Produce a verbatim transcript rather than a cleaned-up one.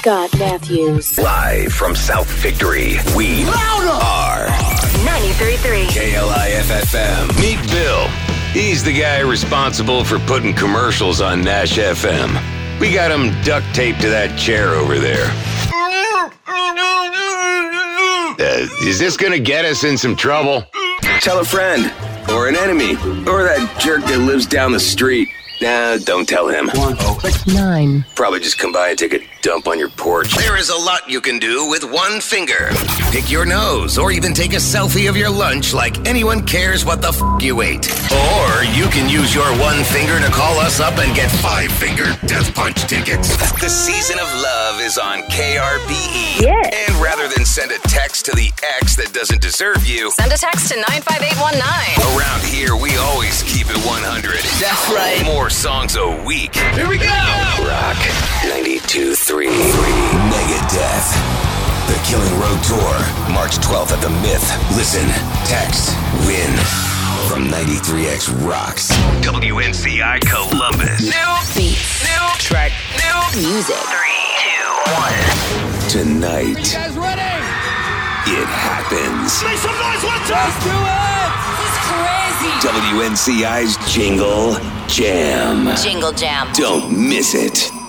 Scott Matthews. Live from South Victory, we are ninety-three point three K L I F F M. Meet Bill. He's the guy responsible for putting commercials on Nash F M. We got him duct taped to that chair over there. Uh, is this gonna get us in some trouble? Tell a friend, or an enemy, or that jerk that lives down the street. Nah, don't tell him. One, nine. Probably just come by and take a dump on your porch. There is a lot you can do with one finger. Pick your nose, or even take a selfie of your lunch like anyone cares what the f*** you ate. Or you can use your one finger to call us up and get five-finger death punch tickets. The season of love is on K R B E. Yes. And rather than send a text to the ex that doesn't deserve you, send a text to nine five eight one nine. Around here, we always keep it one hundred. That's right. More songs a week. Here we go! Rock ninety-two point three. Megadeth. The Killing Road Tour. March twelfth at the Myth. Listen, text, win. From ninety-three X Rocks. W N C I Columbus. New beats. New track. New music. Three, two, one. Tonight. Are you guys ready? It happens. Make some noise, one time! Let's do it! This is crazy. W N C I's Jingle Jam. Jingle Jam. Don't miss it.